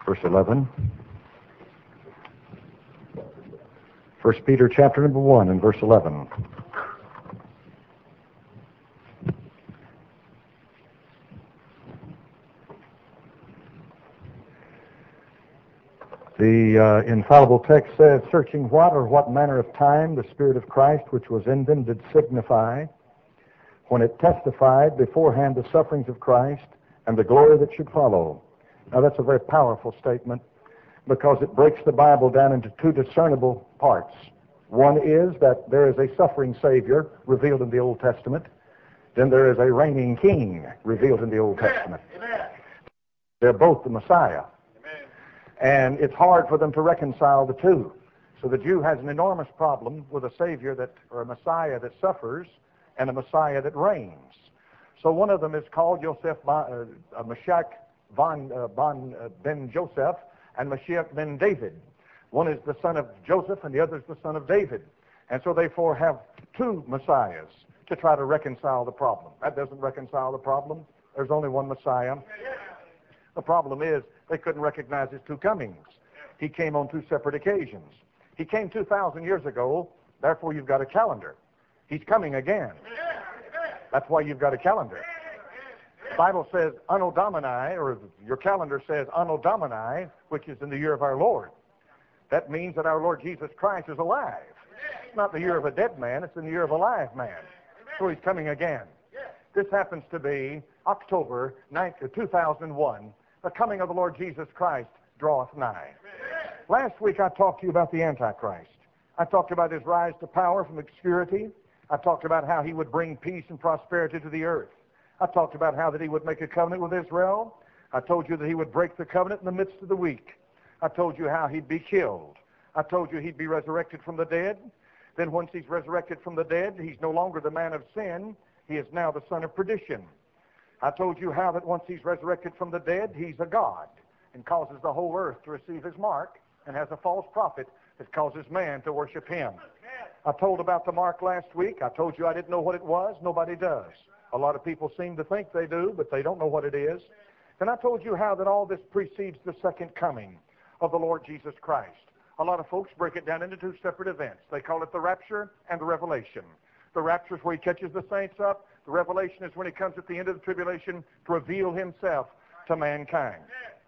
verse 11. 1 Peter chapter number 1 and verse 11. The infallible text says, searching what or what manner of time the Spirit of Christ which was in them did signify, when it testified beforehand the sufferings of Christ and the glory that should follow. Now that's a very powerful statement, because it breaks the Bible down into two discernible parts. One is that there is a suffering Savior revealed in the Old Testament. Then there is a reigning King revealed in the Old Testament. They're both the Messiah. And it's hard for them to reconcile the two. So the Jew has an enormous problem with a Savior or a Messiah that suffers and a Messiah that reigns. So one of them is called Mashiach ben Joseph and Mashiach ben David. One is the son of Joseph and the other is the son of David. And so therefore have two Messiahs to try to reconcile the problem. That doesn't reconcile the problem. There's only one Messiah. The problem is they couldn't recognize his two comings. He came on two separate occasions. He came 2,000 years ago, therefore you've got a calendar. He's coming again. That's why you've got a calendar. The Bible says Anno Domini, or your calendar says Anno Domini, which is in the year of our Lord. That means that our Lord Jesus Christ is alive. It's not the year of a dead man, it's in the year of a live man. So he's coming again. This happens to be October 9th, 2001. The coming of the Lord Jesus Christ draweth nigh. Last week I talked to you about the Antichrist. I talked about his rise to power from obscurity. I talked about how he would bring peace and prosperity to the earth. I talked about how that he would make a covenant with Israel. I told you that he would break the covenant in the midst of the week. I told you how he'd be killed. I told you he'd be resurrected from the dead. Then once he's resurrected from the dead, he's no longer the man of sin. He is now the son of perdition. I told you how that once he's resurrected from the dead, he's a god and causes the whole earth to receive his mark and has a false prophet that causes man to worship him. I told about the mark last week. I told you I didn't know what it was. Nobody does. A lot of people seem to think they do, but they don't know what it is. And I told you how that all this precedes the second coming of the Lord Jesus Christ. A lot of folks break it down into two separate events. They call it the rapture and the revelation. The rapture is where he catches the saints up. The revelation is when he comes at the end of the tribulation to reveal himself to mankind.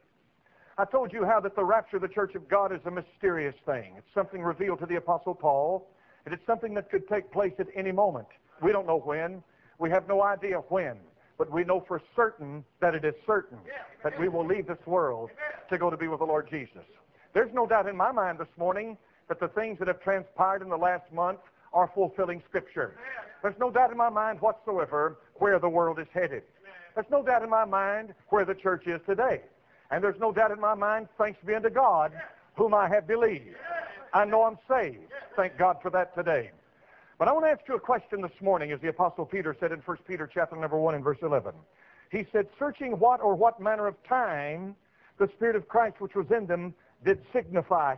I told you how that the rapture of the church of God is a mysterious thing. It's something revealed to the Apostle Paul, and it's something that could take place at any moment. We don't know when. We have no idea when. But we know for certain that it is certain that we will leave this world to go to be with the Lord Jesus. There's no doubt in my mind this morning that the things that have transpired in the last month are fulfilling Scripture. There's no doubt in my mind whatsoever where the world is headed. There's no doubt in my mind where the church is today. And there's no doubt in my mind, thanks be unto God, whom I have believed. I know I'm saved. Thank God for that today. But I want to ask you a question this morning, as the Apostle Peter said in 1 Peter chapter number 1 and verse 11. He said, searching what or what manner of time the Spirit of Christ which was in them did signify.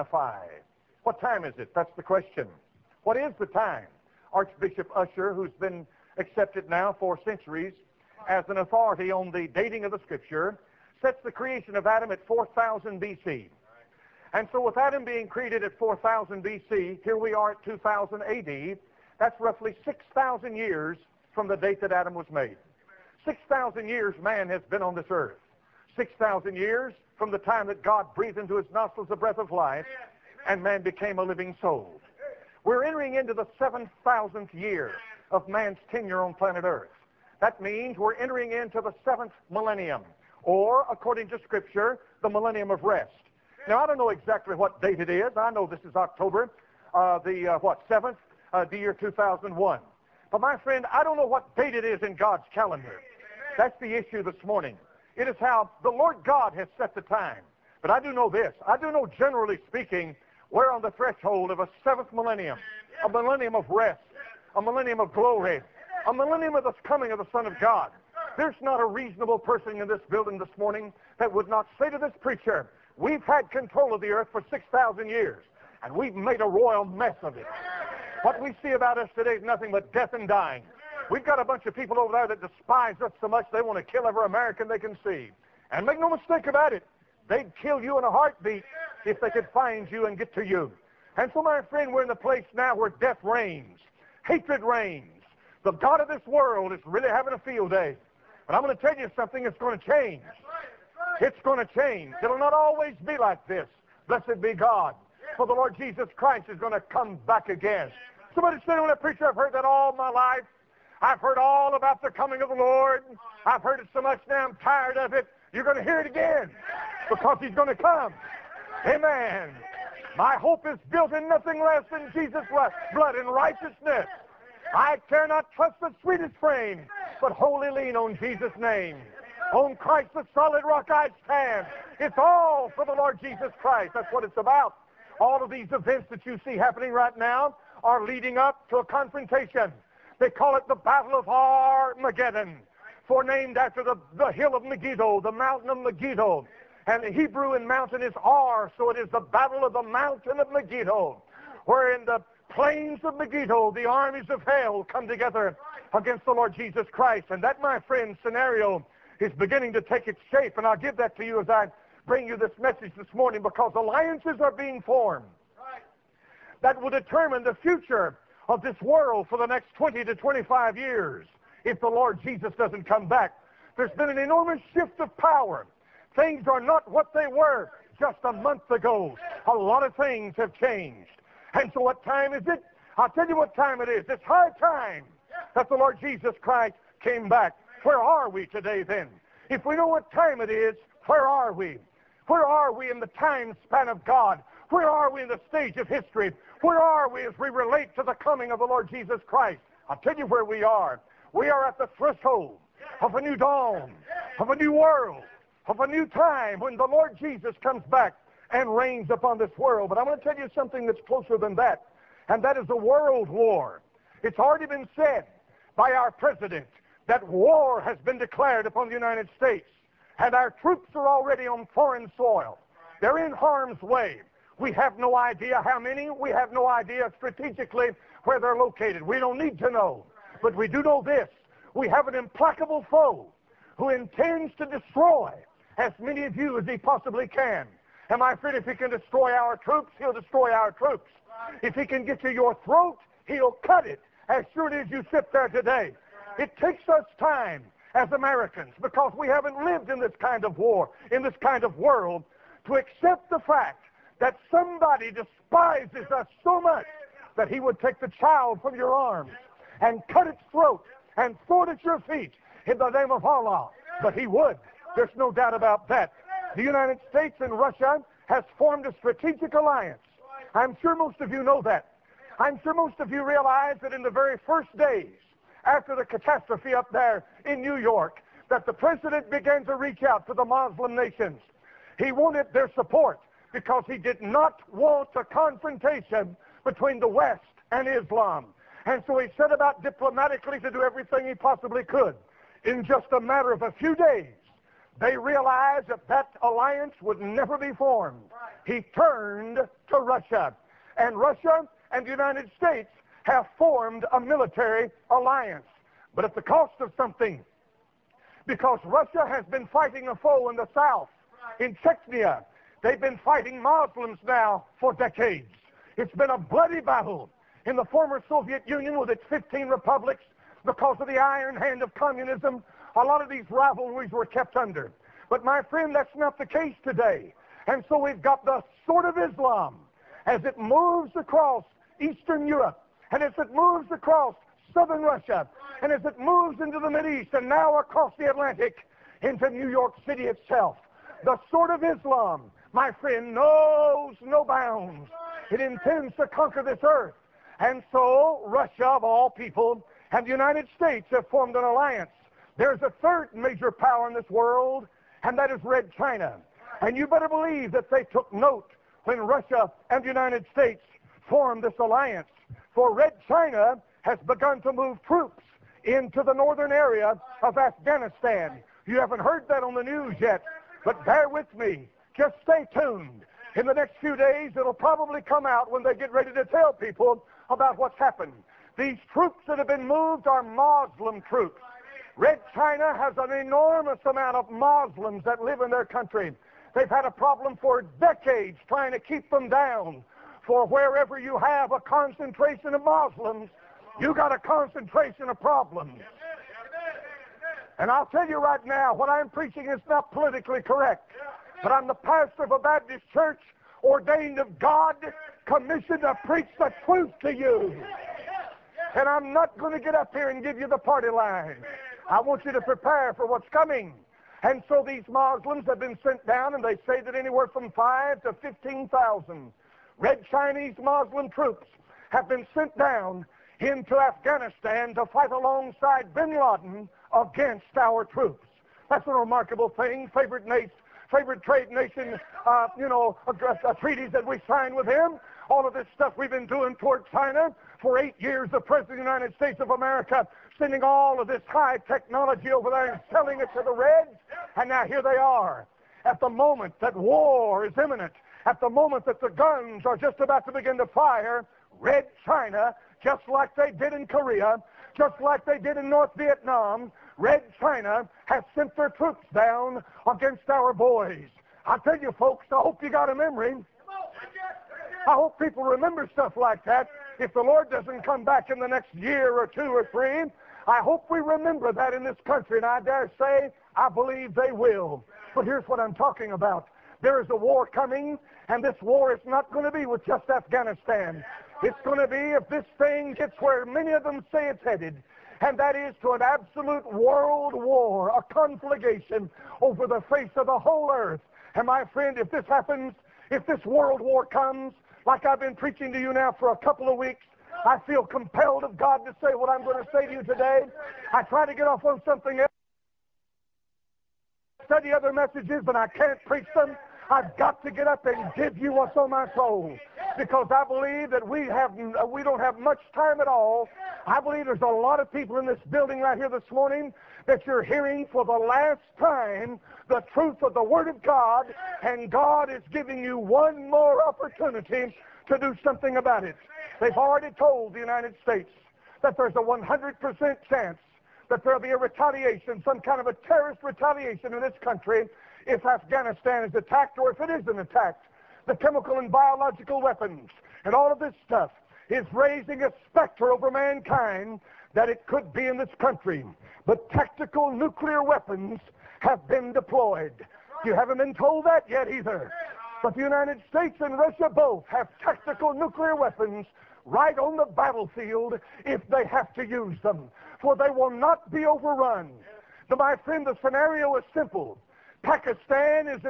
What time is it? That's the question. What is the time? Archbishop Usher, who's been accepted now for centuries as an authority on the dating of the Scripture, sets the creation of Adam at 4000 B.C. And so with Adam being created at 4000 B.C., here we are at 2000 A.D., that's roughly 6,000 years from the date that Adam was made. 6,000 years man has been on this earth. 6,000 years from the time that God breathed into his nostrils the breath of life, and man became a living soul. We're entering into the 7,000th year of man's tenure on planet Earth. That means we're entering into the 7th millennium, or, according to Scripture, the millennium of rest. Now, I don't know exactly what date it is. I know this is October, 7th, the year 2001. But, my friend, I don't know what date it is in God's calendar. That's the issue this morning. It is how the Lord God has set the time. But I do know this. I do know, generally speaking, we're on the threshold of a 7th millennium, a millennium of rest, a millennium of glory, a millennium of the coming of the Son of God. There's not a reasonable person in this building this morning that would not say to this preacher, we've had control of the earth for 6,000 years, and we've made a royal mess of it. What we see about us today is nothing but death and dying. We've got a bunch of people over there that despise us so much they want to kill every American they can see. And make no mistake about it, They'd kill you in a heartbeat if they could find you and get to you. And so, my friend, we're in the place now where death reigns, hatred reigns. The God of this world is really having a field day. But I'm going to tell you something, it's going to change. It's going to change. It'll not always be like this. Blessed be God. For the Lord Jesus Christ is going to come back again. Somebody said, when a preacher, I've heard that all my life. I've heard all about the coming of the Lord. I've heard it so much now I'm tired of it. You're going to hear it again because he's going to come. Amen. My hope is built in nothing less than Jesus' blood and righteousness. I care not trust the sweetest frame, but wholly lean on Jesus' name. On Christ the solid rock I stand. It's all for the Lord Jesus Christ. That's what it's about. All of these events that you see happening right now are leading up to a confrontation. They call it the Battle of Armageddon, named after the hill of Megiddo, the mountain of Megiddo. And the Hebrew in mountain is Ar, so it is the Battle of the mountain of Megiddo, where in the plains of Megiddo, the armies of hell come together against the Lord Jesus Christ. And that, my friend, scenario is beginning to take its shape. And I'll give that to you as I bring you this message this morning, because alliances are being formed that will determine the future of this world for the next 20 to 25 years if the Lord Jesus doesn't come back. There's been an enormous shift of power. Things are not what they were just a month ago. A lot of things have changed. And so what time is it? I'll tell you what time it is. It's high time that the Lord Jesus Christ came back. Where are we today then? If we know what time it is, where are we? Where are we in the time span of God? Where are we in the stage of history? Where are we as we relate to the coming of the Lord Jesus Christ? I'll tell you where we are. We are at the threshold of a new dawn, of a new world, of a new time when the Lord Jesus comes back and reigns upon this world. But I'm going to tell you something that's closer than that, and that is a world war. It's already been said by our president that war has been declared upon the United States, and our troops are already on foreign soil. They're in harm's way. We have no idea how many. We have no idea strategically where they're located. We don't need to know. But we do know this. We have an implacable foe who intends to destroy as many of you as he possibly can. And my friend, if he can destroy our troops, he'll destroy our troops. If he can get to your throat, he'll cut it as surely as you sit there today. It takes us time as Americans, because we haven't lived in this kind of war, in this kind of world, to accept the fact that somebody despises us so much that he would take the child from your arms and cut its throat and throw it at your feet in the name of Allah. But he would. There's no doubt about that. The United States and Russia has formed a strategic alliance. I'm sure most of you know that. I'm sure most of you realize that in the very first days after the catastrophe up there in New York, that the president began to reach out to the Muslim nations. He wanted their support because he did not want a confrontation between the West and Islam. And so he set about diplomatically to do everything he possibly could. In just a matter of a few days, they realized that that alliance would never be formed. He turned to Russia. And Russia and the United States have formed a military alliance. But at the cost of something. Because Russia has been fighting a foe in the south, in Chechnya. They've been fighting Muslims now for decades. It's been a bloody battle in the former Soviet Union with its 15 republics. Because of the iron hand of communism, a lot of these rivalries were kept under. But my friend, that's not the case today. And so we've got the sword of Islam as it moves across Eastern Europe, and as it moves across southern Russia, and as it moves into the Mideast, and now across the Atlantic into New York City itself. The sword of Islam, my friend, knows no bounds. It intends to conquer this earth. And so Russia, of all people, and the United States have formed an alliance. There's a third major power in this world, and that is Red China. And you better believe that they took note when Russia and the United States formed this alliance. For Red China has begun to move troops into the northern area of Afghanistan. You haven't heard that on the news yet, but bear with me. Just stay tuned. In the next few days, it'll probably come out when they get ready to tell people about what's happened. These troops that have been moved are Muslim troops. Red China has an enormous amount of Muslims that live in their country. They've had a problem for decades trying to keep them down. For wherever you have a concentration of Muslims, you got a concentration of problems. And I'll tell you right now, what I'm preaching is not politically correct. But I'm the pastor of a Baptist church, ordained of God, commissioned to preach the truth to you. And I'm not going to get up here and give you the party line. I want you to prepare for what's coming. And so these Muslims have been sent down, and they say that anywhere from 5 to 15,000 Red Chinese Muslim troops have been sent down into Afghanistan to fight alongside bin Laden against our troops. That's a remarkable thing. Favorite trade nation, treaties that we signed with him. All of this stuff we've been doing toward China for 8 years. The President of the United States of America sending all of this high technology over there and selling it to the Reds. And now here they are. At the moment that war is imminent, at the moment that the guns are just about to begin to fire, Red China, just like they did in Korea, just like they did in North Vietnam, Red China has sent their troops down against our boys. I tell you folks, I hope you got a memory. I hope people remember stuff like that. If the Lord doesn't come back in the next year or 2 or 3, I hope we remember that in this country, and I dare say, I believe they will. But here's what I'm talking about. There is a war coming, and this war is not going to be with just Afghanistan. It's going to be, if this thing gets where many of them say it's headed, and that is to an absolute world war, a conflagration over the face of the whole earth. And my friend, if this happens, if this world war comes, like I've been preaching to you now for a couple of weeks, I feel compelled of God to say what I'm going to say to you today. I try to get off on something else, study other messages, but I can't preach them. I've got to get up and give you what's on my soul, because I believe that we don't have much time at all. I believe there's a lot of people in this building right here this morning that you're hearing for the last time the truth of the Word of God, and God is giving you one more opportunity to do something about it. They've already told the United States that there's a 100% chance that there'll be a retaliation, some kind of a terrorist retaliation in this country if Afghanistan is attacked, or if it isn't attacked. The chemical and biological weapons and all of this stuff is raising a specter over mankind that it could be in this country. But tactical nuclear weapons have been deployed. You haven't been told that yet either. But the United States and Russia both have tactical nuclear weapons right on the battlefield if they have to use them, for they will not be overrun. My friend, the scenario is simple. Pakistan is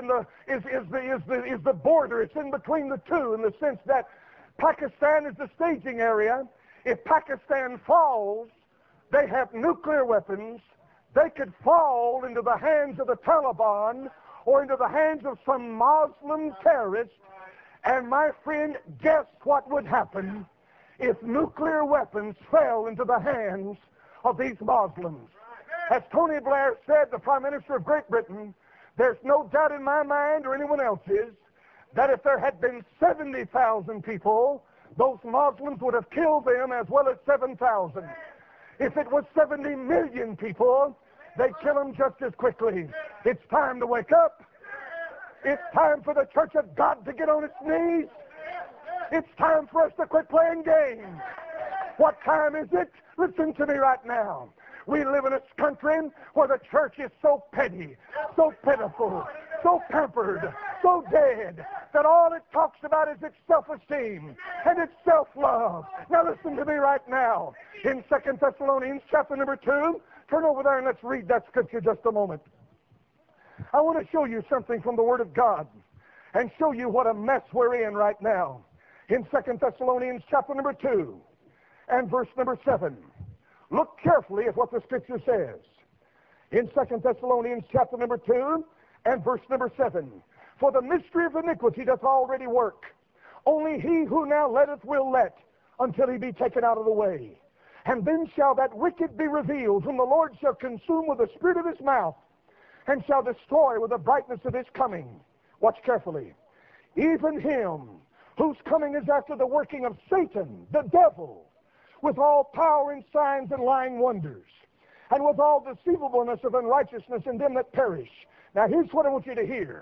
the border. It's in between the two, in the sense that Pakistan is the staging area. If Pakistan falls, they have nuclear weapons. They could fall into the hands of the Taliban or into the hands of some Muslim terrorist. And my friend, guess what would happen if nuclear weapons fell into the hands of these Muslims? As Tony Blair said, the Prime Minister of Great Britain, there's no doubt in my mind, or anyone else's, that if there had been 70,000 people, those Muslims would have killed them as well as 7,000. If it was 70 million people, they'd kill them just as quickly. It's time to wake up. It's time for the Church of God to get on its knees. It's time for us to quit playing games. What time is it? Listen to me right now. We live in a country where the church is so petty, so pitiful, so pampered, so dead, that all it talks about is its self-esteem and its self-love. Now listen to me right now. In 2 Thessalonians chapter number 2, turn over there and let's read that scripture just a moment. I want to show you something from the Word of God and show you what a mess we're in right now. In 2 Thessalonians chapter number 2 and verse number 7. Look carefully at what the scripture says. In 2 Thessalonians chapter number 2 and verse number 7. For the mystery of iniquity doth already work. Only he who now letteth will let, until he be taken out of the way. And then shall that wicked be revealed, whom the Lord shall consume with the spirit of his mouth, and shall destroy with the brightness of his coming. Watch carefully. Even him whose coming is after the working of Satan, the devil, with all power and signs and lying wonders, and with all deceivableness of unrighteousness in them that perish. Now here's what I want you to hear,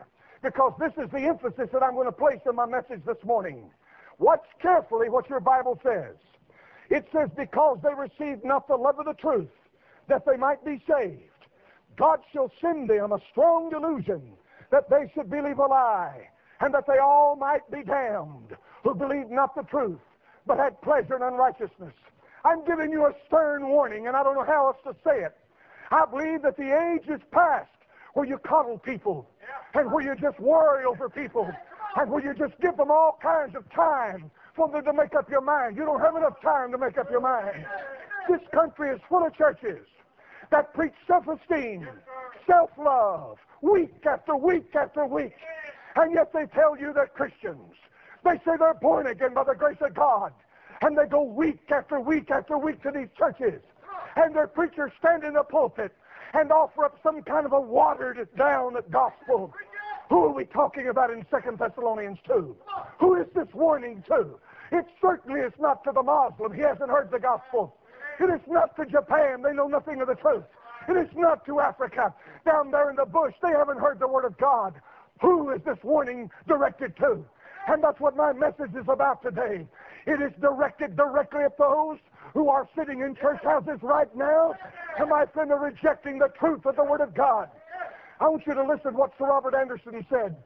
because this is the emphasis that I'm going to place in my message this morning. Watch carefully what your Bible says. It says, because they received not the love of the truth, that they might be saved, God shall send them a strong delusion, that they should believe a lie, and that they all might be damned, who believed not the truth, but had pleasure in unrighteousness. I'm giving you a stern warning, and I don't know how else to say it. I believe that the age is past where you coddle people, and where you just worry over people, and where you just give them all kinds of time for them to make up your mind. You don't have enough time to make up your mind. This country is full of churches that preach self-esteem, self-love, week after week after week. And yet they tell you they're Christians. They say they're born again by the grace of God. And they go week after week after week to these churches. And their preachers stand in the pulpit and offer up some kind of a watered down gospel. Who are we talking about in 2 Thessalonians 2? Who is this warning to? It certainly is not to the Muslim. He hasn't heard the gospel. It is not to Japan. They know nothing of the truth. It is not to Africa. Down there in the bush, they haven't heard the word of God. Who is this warning directed to? And that's what my message is about today. It is directed directly at those who are sitting in church houses right now, and my friend, are rejecting the truth of the word of God. I want you to listen to what Sir Robert Anderson said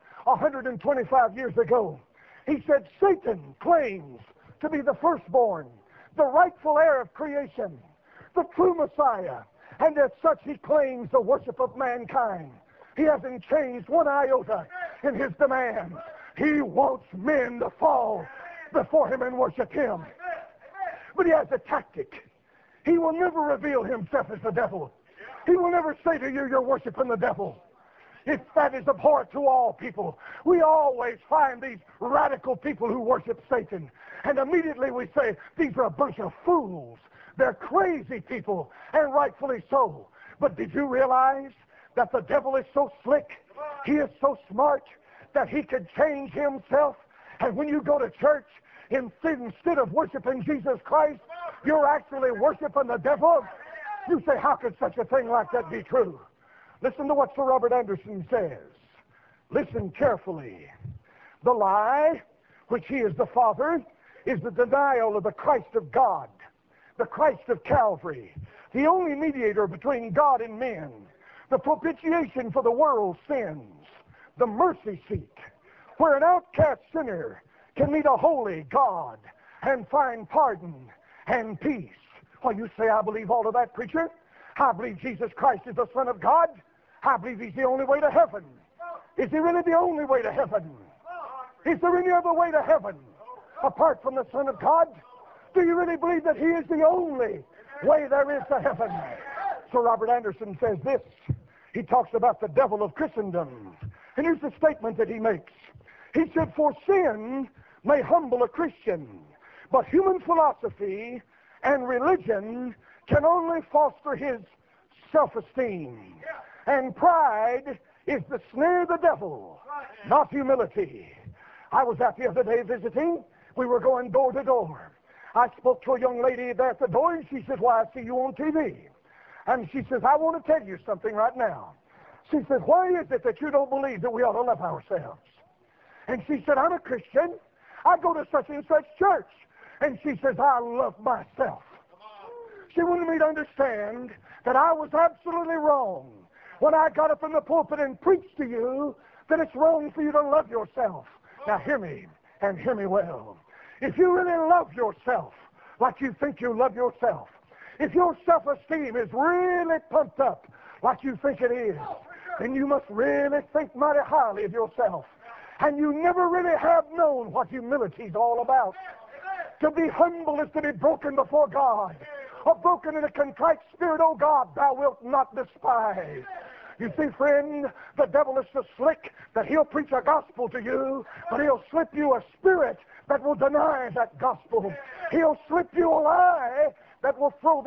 125 years ago. He said, Satan claims to be the firstborn, the rightful heir of creation, the true Messiah, and as such he claims the worship of mankind. He hasn't changed one iota in his demands. He wants men to fall before him and worship him. But he has a tactic. He will never reveal himself as the devil. He will never say to you, you're worshiping the devil. If that is abhorrent to all people, we always find these radical people who worship Satan. And immediately we say, these are a bunch of fools. They're crazy people, and rightfully so. But did you realize that the devil is so slick, he is so smart, that he could change himself? And when you go to church, instead of worshiping Jesus Christ, you're actually worshiping the devil. You say, how could such a thing like that be true? Listen to what Sir Robert Anderson says. Listen carefully. The lie, which he is the Father, is the denial of the Christ of God, the Christ of Calvary, the only mediator between God and men, the propitiation for the world's sins, the mercy seat, where an outcast sinner can meet a holy God and find pardon and peace. Well, you say, I believe all of that, preacher. I believe Jesus Christ is the Son of God. I believe he's the only way to heaven. Is he really the only way to heaven? Is there any other way to heaven apart from the Son of God? Do you really believe that he is the only way there is to heaven? Sir Robert Anderson says this. He talks about the devil of Christendom. And here's the statement that he makes. He said, for sin may humble a Christian, but human philosophy and religion can only foster his self-esteem. And pride is the snare of the devil, not humility. I was out the other day visiting. We were going door to door. I spoke to a young lady there at the door, and she said, why, I see you on TV. And she says, I want to tell you something right now. She said, why is it that you don't believe that we ought to love ourselves? And she said, I'm a Christian. I go to such and such church. And she says, I love myself. She wanted me to understand that I was absolutely wrong when I got up in the pulpit and preached to you that it's wrong for you to love yourself. Now hear me, and hear me well. If you really love yourself like you think you love yourself, if your self-esteem is really pumped up like you think it is, then you must really think mighty highly of yourself. And you never really have known what humility is all about. To be humble is to be broken before God. A broken and a contrite spirit, O God, thou wilt not despise. You see, friend, the devil is so slick that he'll preach a gospel to you, but he'll slip you a spirit that will deny that gospel. He'll slip you a lie that will throw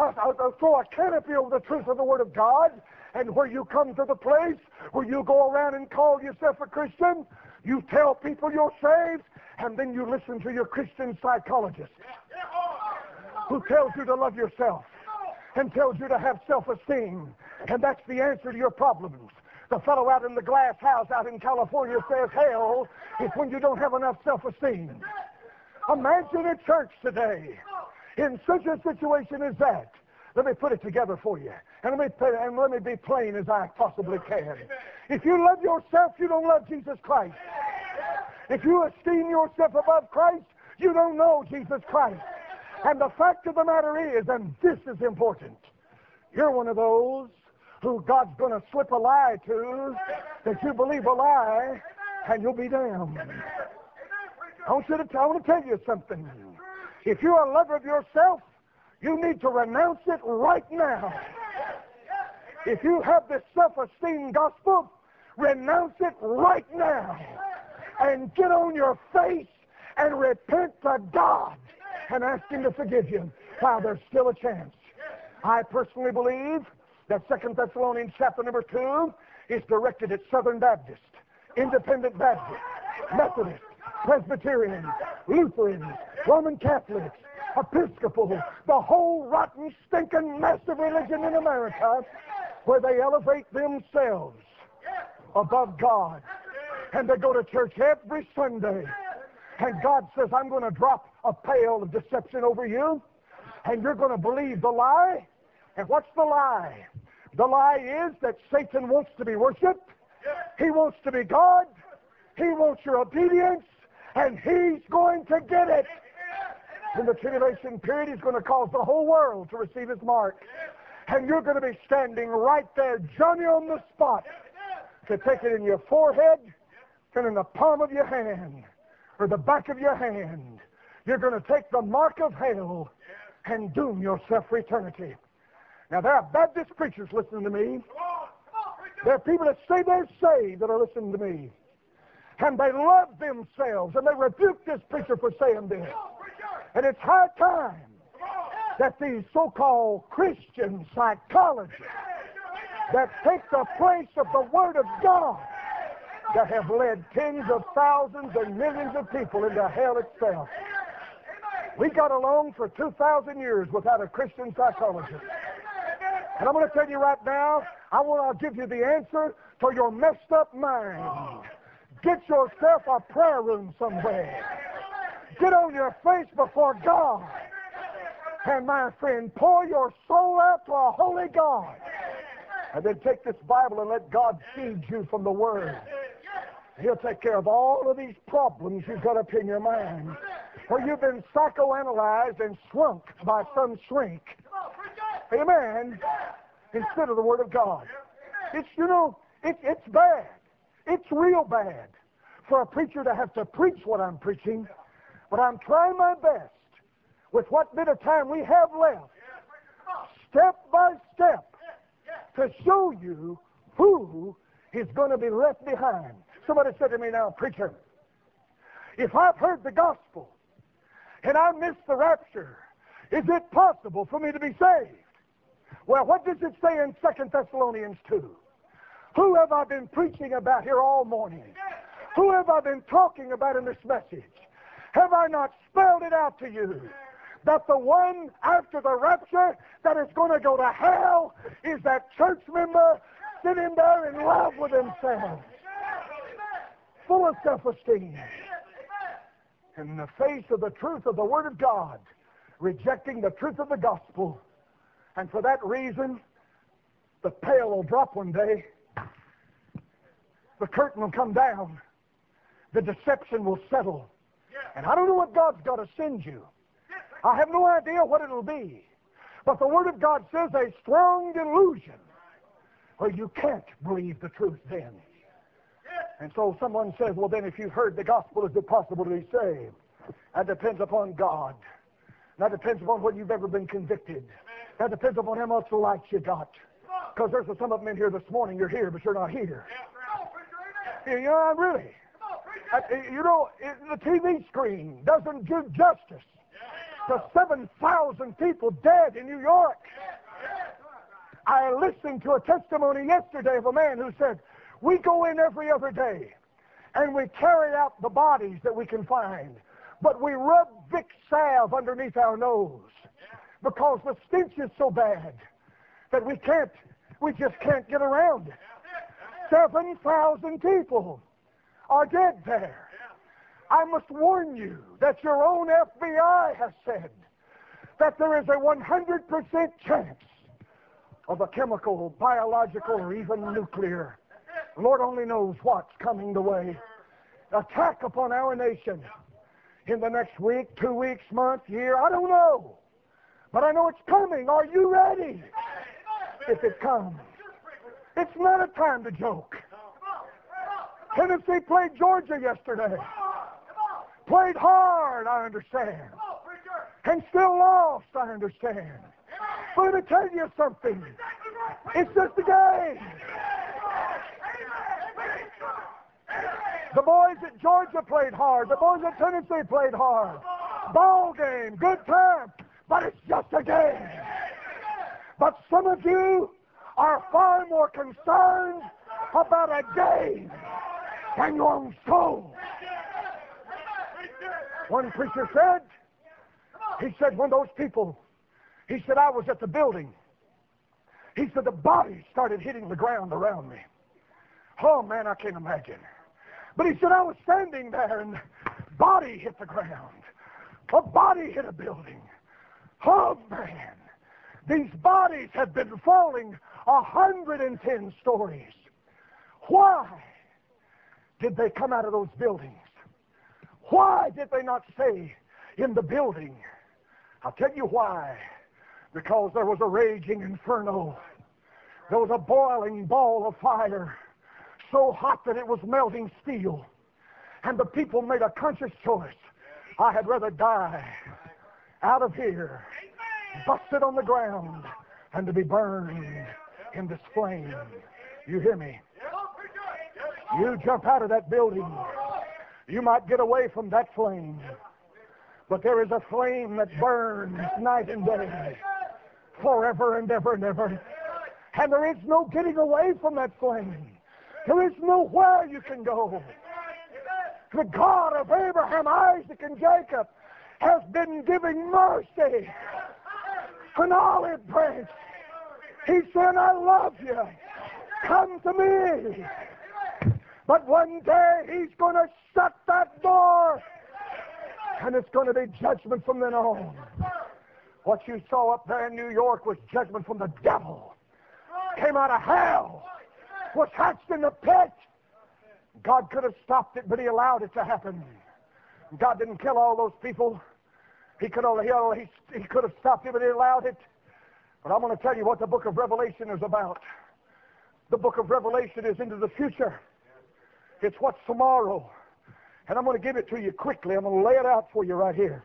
a canopy over the truth of the Word of God. And where you come to the place where you go around and call yourself a Christian, you tell people you're saved, and then you listen to your Christian psychologist who tells you to love yourself and tells you to have self-esteem. And that's the answer to your problems. The fellow out in the glass house out in California says hell is when you don't have enough self-esteem. Imagine a church today in such a situation as that. Let me put it together for you. And let me be plain as I possibly can. If you love yourself, you don't love Jesus Christ. If you esteem yourself above Christ, you don't know Jesus Christ. And the fact of the matter is, and this is important, you're one of those who God's going to slip a lie to, that you believe a lie, and you'll be damned. I want to tell you something. If you're a lover of yourself, you need to renounce it right now. If you have this self-esteem gospel, renounce it right now. And get on your face and repent to God and ask Him to forgive you while there's still a chance. I personally believe that 2 Thessalonians chapter number 2 is directed at Southern Baptist, Independent Baptist, Methodist, Presbyterian, Lutheran, Roman Catholics, Episcopal, the whole rotten, stinking mess of religion in America, where they elevate themselves above God. And they go to church every Sunday. And God says, I'm going to drop a pail of deception over you, and you're going to believe the lie. And what's the lie? The lie is that Satan wants to be worshipped. He wants to be God. He wants your obedience, and he's going to get it. In the tribulation period, he's going to cause the whole world to receive his mark. And you're going to be standing right there, Johnny on the spot, to take it in your forehead and in the palm of your hand or the back of your hand. You're going to take the mark of hell and doom yourself for eternity. Now, there are Baptist preachers listening to me. There are people that say they're saved that are listening to me. And they love themselves, and they rebuke this preacher for saying this. And it's high time that these so-called Christian psychologists that take the place of the Word of God, that have led tens of thousands and millions of people into hell itself. We got along for 2,000 years without a Christian psychologist. And I'm going to tell you right now, I'll give you the answer to your messed up mind. Get yourself a prayer room somewhere. Get on your face before God. And my friend, pour your soul out to a holy God. And then take this Bible and let God feed you from the Word. He'll take care of all of these problems you've got up in your mind, where you've been psychoanalyzed and shrunk by some shrink. Amen. Instead of the Word of God. It's bad. It's real bad for a preacher to have to preach what I'm preaching, but I'm trying my best with what bit of time we have left, step by step, to show you who is going to be left behind. Somebody said to me, now, preacher, if I've heard the gospel and I missed the rapture, is it possible for me to be saved? Well, what does it say in 2 Thessalonians 2? Who have I been preaching about here all morning? Who have I been talking about in this message? Have I not spelled it out to you that the one after the rapture that is going to go to hell is that church member sitting there in love with himself, full of self-esteem, in the face of the truth of the Word of God, rejecting the truth of the gospel. And for that reason, the pail will drop one day, the curtain will come down, the deception will settle. And I don't know what God's got to send you. I have no idea what it'll be. But the Word of God says a strong delusion where you can't believe the truth then. And so someone says, well, then if you've heard the gospel, is it possible to be saved? That depends upon God. That depends upon whether you've ever been convicted. That depends upon how much light you got. Because there's some of them in here this morning, you're here, but you're not here. You know, really. The TV screen doesn't do justice to 7,000 people dead in New York. I listened to a testimony yesterday of a man who said, we go in every other day and we carry out the bodies that we can find, but we rub Vicks salve underneath our nose because the stench is so bad that we just can't get around it. 7,000 people are dead there. I must warn you that your own FBI has said that there is a 100% chance of a chemical, biological, or even nuclear, Lord only knows what's coming the way, attack upon our nation in the next week, 2 weeks, month, year. I don't know. But I know it's coming. Are you ready? If it comes. It's not a time to joke. Tennessee played Georgia yesterday. Played hard, I understand. And still lost, I understand. But let me tell you something. It's just a game. The boys at Georgia played hard. The boys at Tennessee played hard. Ball game, good time. But it's just a game. But some of you are far more concerned about a game than your own soul. One preacher said, when those people, he said, I was at the building. He said, the bodies started hitting the ground around me. Oh, man, I can't imagine. But he said, I was standing there and body hit the ground. A body hit a building. Oh, man. These bodies have been falling 110 stories. Why did they come out of those buildings? Why did they not stay in the building? I'll tell you why. Because there was a raging inferno. There was a boiling ball of fire, so hot that it was melting steel. And the people made a conscious choice. I had rather die out of here, busted on the ground, and to be burned in this flame. You hear me? You jump out of that building, you might get away from that flame. But there is a flame that burns night and day, forever and ever and ever. And there is no getting away from that flame. There is nowhere you can go. The God of Abraham, Isaac, and Jacob has been giving mercy. An olive branch. He said, I love you. Come to me. But one day he's going to shut that door. And it's going to be judgment from then on. What you saw up there in New York was judgment from the devil. Came out of hell. Was hatched in the pit. God could have stopped it, but he allowed it to happen. God didn't kill all those people. He could have stopped it, but he allowed it. But I'm going to tell you what the book of Revelation is about. The book of Revelation is into the future. It's what's tomorrow. And I'm going to give it to you quickly. I'm going to lay it out for you right here.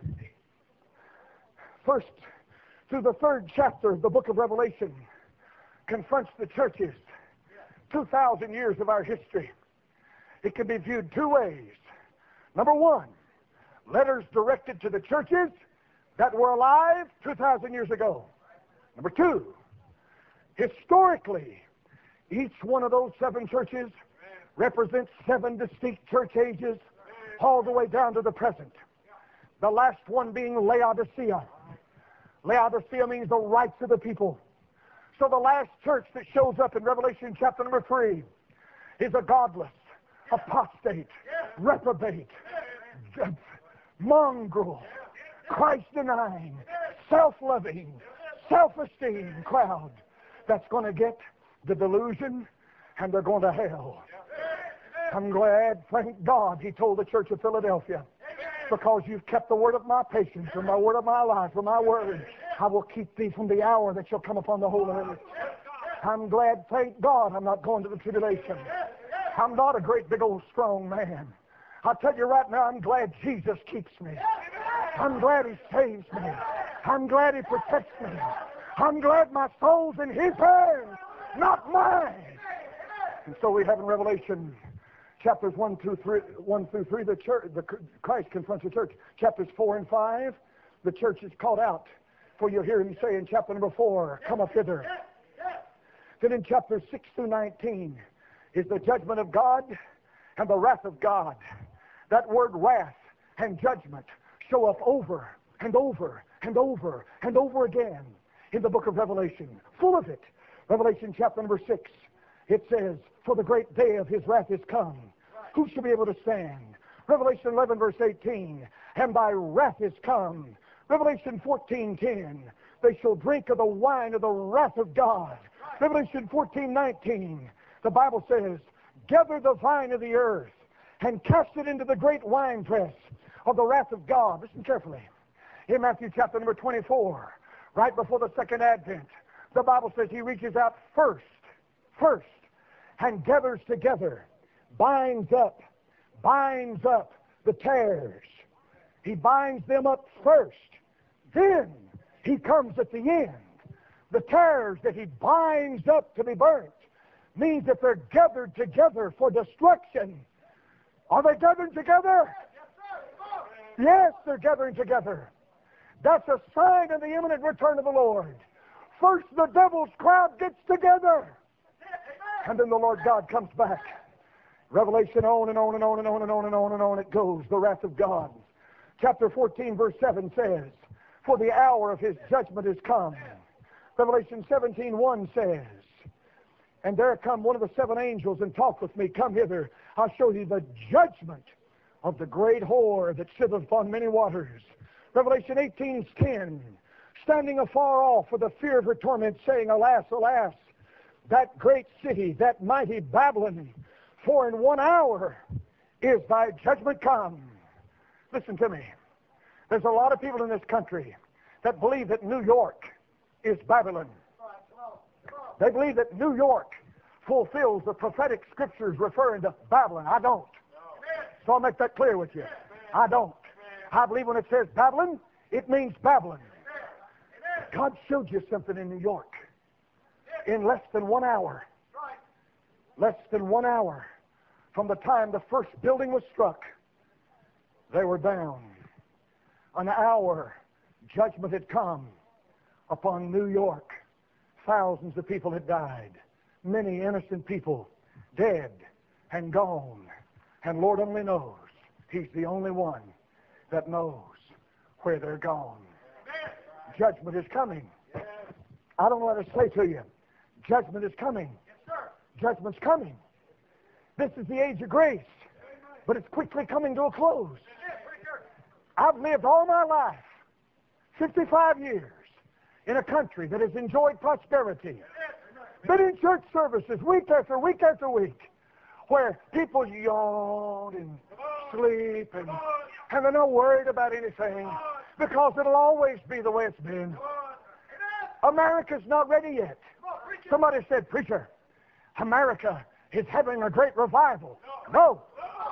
First, through the 3rd chapter of the book of Revelation, confronts the churches. 2,000 years of our history. It can be viewed 2 ways. Number 1, letters directed to the churches that were alive 2,000 years ago. Number 2, historically, each one of those 7 churches represents 7 distinct church ages, all the way down to the present. The last one being Laodicea. Laodicea means the rights of the people. So the last church that shows up in Revelation chapter number 3 is a godless, apostate, reprobate, mongrel, Christ-denying, self-loving, self-esteem crowd that's going to get the delusion and they're going to hell. I'm glad, thank God, he told the church of Philadelphia, because you've kept the word of my patience and my word of my life, for my word, I will keep thee from the hour that shall come upon the whole earth. I'm glad, thank God, I'm not going to the tribulation. I'm not a great big old strong man. I'll tell you right now, I'm glad Jesus keeps me. I'm glad he saves me. I'm glad he protects me. I'm glad my soul's in his hands, not mine. And so we have in Revelation chapters 1 through 3, the Christ confronts the church. Chapters 4 and 5, the church is called out. For you'll hear him say in chapter number 4, come up hither. Then in chapters 6 through 19 is the judgment of God and the wrath of God. That word wrath and judgment show up over and over and over and over again in the book of Revelation. Full of it. Revelation chapter number 6 It says, for the great day of his wrath is come. Who shall be able to stand? Revelation 11 verse 18, and thy wrath is come. Revelation 14:10, they shall drink of the wine of the wrath of God. Revelation 14:19, the Bible says, gather the vine of the earth and cast it into the great winepress of the wrath of God. Listen carefully. In Matthew chapter number 24, right before the second advent, the Bible says he reaches out first, and gathers together, binds up the tares. He binds them up first. Then he comes at the end. The tares that he binds up to be burnt means that they're gathered together for destruction. Are they gathered together? Yes, they're gathering together. That's a sign of the imminent return of the Lord. First the devil's crowd gets together, and then the Lord God comes back. Revelation on and on and on and on and on and on and on it goes, the wrath of God. Chapter 14 verse 7 says, for the hour of his judgment is come. Revelation 17:1 says, and there come one of the seven angels and talked with me, come hither, I'll show you the judgment of the great whore that sitteth upon many waters. Revelation 18:10, standing afar off for the fear of her torment, saying, alas, alas, that great city, that mighty Babylon, for in 1 hour is thy judgment come. Listen to me. There's a lot of people in this country that believe that New York is Babylon. They believe that New York fulfills the prophetic scriptures referring to Babylon. I don't. So I'll make that clear with you. I don't. I believe when it says Babylon, it means Babylon. God showed you something in New York in less than 1 hour. Less than 1 hour from the time the first building was struck, they were down. An hour, judgment had come upon New York. Thousands of people had died. Many innocent people dead and gone. And Lord only knows. He's the only one that knows where they're gone. Judgment is coming. I don't know what to say to you. Judgment is coming. Judgment's coming. This is the age of grace, but it's quickly coming to a close. I've lived all my life, 55 years, in a country that has enjoyed prosperity. Been in church services week after week after week, where people yawn and sleep and they're not worried about anything because it'll always be the way it's been. America's not ready yet. Somebody said, preacher, America is having a great revival. No.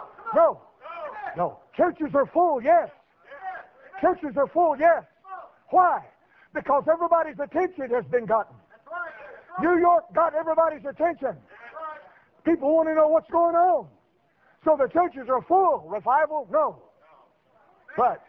Churches are full, yes. Churches are full, yes. Why? Because everybody's attention has been gotten. New York got everybody's attention. People want to know what's going on. So the churches are full. Revival? No. But,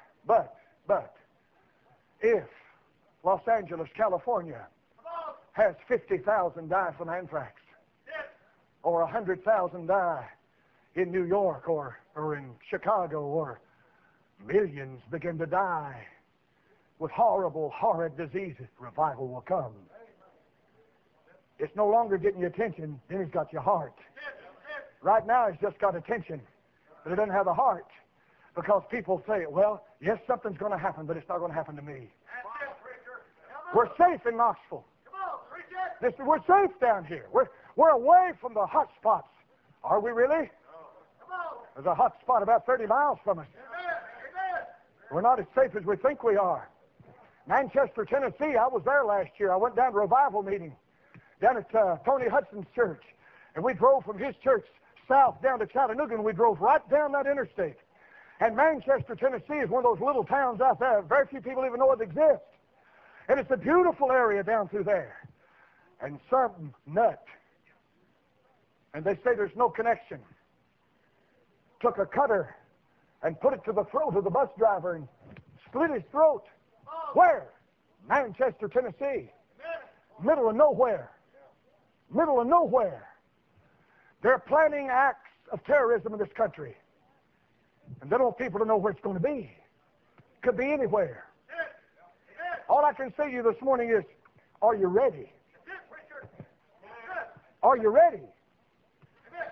if Los Angeles, California has 50,000 die from anthrax, or 100,000 die in New York or in Chicago, or millions begin to die with horrible, horrid diseases, revival will come. It's no longer getting your attention, then it's got your heart. Right now it's just got attention, but it doesn't have the heart. Because people say, well, yes, something's going to happen, but it's not going to happen to me. We're safe in Knoxville. We're safe down here. We're away from the hot spots. Are we really? There's a hot spot about 30 miles from us. We're not as safe as we think we are. Manchester, Tennessee, I was there last year. I went down to a revival meeting down at Tony Hudson's church. And we drove from his church south down to Chattanooga, and we drove right down that interstate. And Manchester, Tennessee is one of those little towns out there. Very few people even know it exists. And it's a beautiful area down through there. And some nut, and they say there's no connection, took a cutter and put it to the throat of the bus driver and split his throat. Where? Manchester, Tennessee. Middle of nowhere. Middle of nowhere. They're planning acts of terrorism in this country. And they don't want people to know where it's going to be. Could be anywhere. All I can say to you this morning is, are you ready? Are you ready?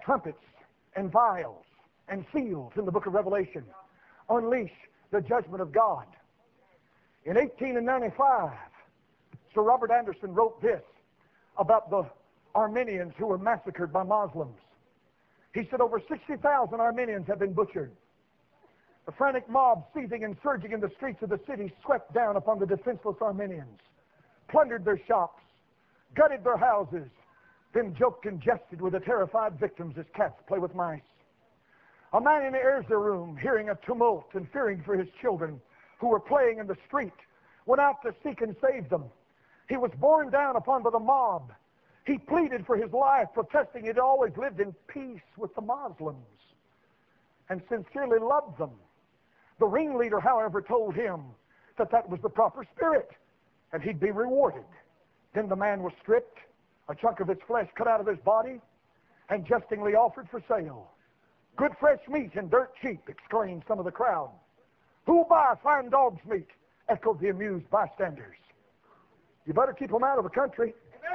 trumpets and vials and seals in the book of Revelation unleash the judgment of God. In 1895, Sir Robert Anderson wrote this about the Armenians who were massacred by Muslims. He said, over 60,000 Armenians have been butchered. The frantic mob seething and surging in the streets of the city swept down upon the defenseless Armenians, plundered their shops, gutted their houses, then joked and jested with the terrified victims as cats play with mice. A man in the Erzurum, hearing a tumult and fearing for his children who were playing in the street, went out to seek and save them. He was borne down upon by the mob. He pleaded for his life, protesting he'd always lived in peace with the Muslims and sincerely loved them. The ringleader, however, told him that that was the proper spirit and he'd be rewarded. Then the man was stripped, a chunk of his flesh cut out of his body, and jestingly offered for sale. Good fresh meat and dirt cheap, exclaimed some of the crowd. Who'll buy fine dog's meat? Echoed the amused bystanders. You better keep them out of the country.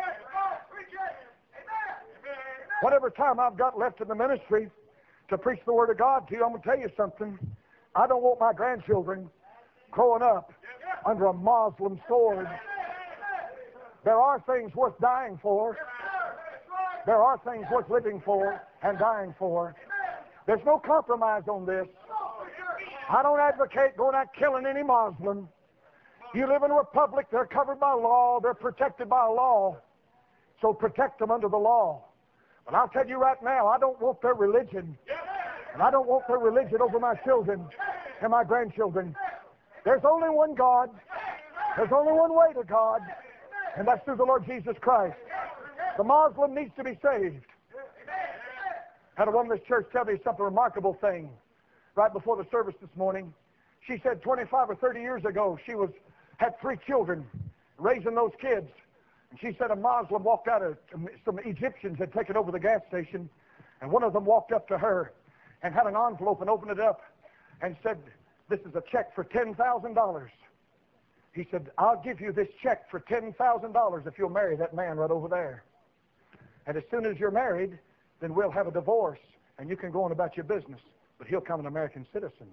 Whatever time I've got left in the ministry to preach the Word of God to you, I'm going to tell you something. I don't want my grandchildren growing up under a Muslim sword. There are things worth dying for. There are things worth living for and dying for. There's no compromise on this. I don't advocate going out killing any Muslim. You live in a republic, they're covered by law, they're protected by law. So protect them under the law. But I'll tell you right now, I don't want their religion. And I don't want their religion over my children and my grandchildren. There's only one God. There's only one way to God. And that's through the Lord Jesus Christ. The Muslim needs to be saved. Had a woman in this church tell me something remarkable thing right before the service this morning. She said 25 or 30 years ago she had 3 children, raising those kids. And she said a Muslim walked out, some Egyptians had taken over the gas station, and one of them walked up to her and had an envelope and opened it up and said, this is a check for $10,000. He said, I'll give you this check for $10,000 if you'll marry that man right over there. And as soon as you're married, then we'll have a divorce and you can go on about your business. But he'll become an American citizen.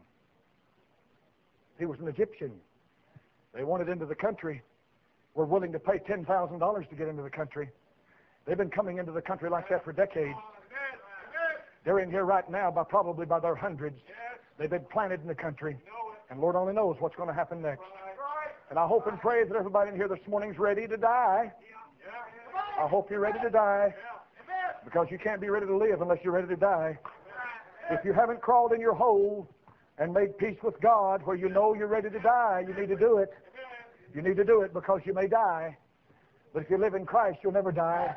He was an Egyptian. They wanted into the country. Were willing to pay $10,000 to get into the country. They've been coming into the country like that for decades. They're in here right now probably by their hundreds. They've been planted in the country. And Lord only knows what's going to happen next. And I hope and pray that everybody in here this morning's ready to die. I hope you're ready to die. Because you can't be ready to live unless you're ready to die. If you haven't crawled in your hole and made peace with God where you know you're ready to die, you need to do it. You need to do it because you may die. But if you live in Christ, you'll never die.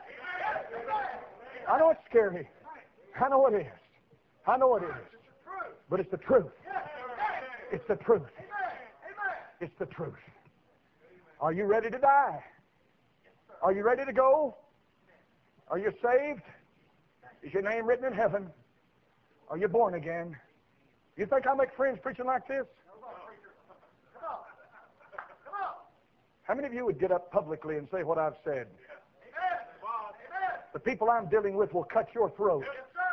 I know it's scary. I know it is. I know it is. But it's the truth. It's the truth. It's the truth. Are you ready to die? Are you ready to go? Are you saved? Is your name written in heaven? Are you born again? You think I'll make friends preaching like this? How many of you would get up publicly and say what I've said? The people I'm dealing with will cut your throat.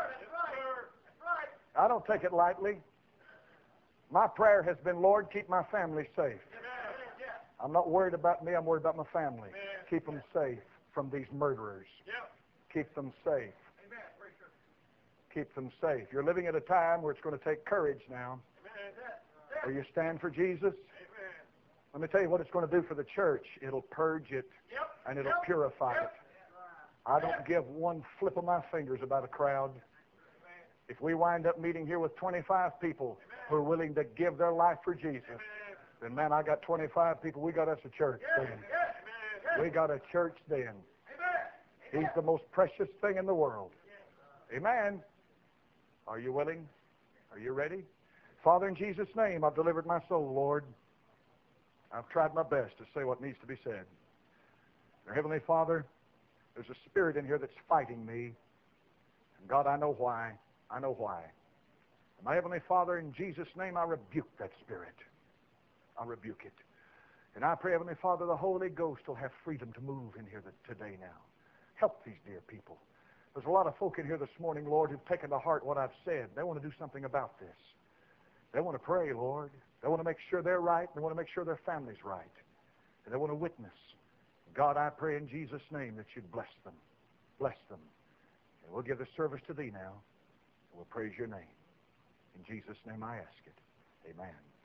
I don't take it lightly. My prayer has been, Lord, keep my family safe. I'm not worried about me, I'm worried about my family. Keep them safe from these murderers. Keep them safe. Keep them safe. You're living at a time where it's going to take courage now. Will you stand for Jesus? Let me tell you what it's going to do for the church. It'll purge it and it'll purify it. I don't give one flip of my fingers about a crowd. If we wind up meeting here with 25 people who are willing to give their life for Jesus, then man, I got 25 people. We got us a church then. We got a church then. He's the most precious thing in the world. Amen. Are you willing? Are you ready? Father, in Jesus' name, I've delivered my soul, Lord. I've tried my best to say what needs to be said. Dear Heavenly Father, there's a spirit in here that's fighting me. And God, I know why. I know why. And my Heavenly Father, in Jesus' name, I rebuke that spirit. I rebuke it. And I pray, Heavenly Father, the Holy Ghost will have freedom to move in here today now. Help these dear people. There's a lot of folk in here this morning, Lord, who've taken to heart what I've said. They want to do something about this. They want to pray, Lord. They want to make sure they're right. They want to make sure their family's right. And they want to witness. God, I pray in Jesus' name that you'd bless them. Bless them. And we'll give this service to thee now. And we'll praise your name. In Jesus' name I ask it. Amen.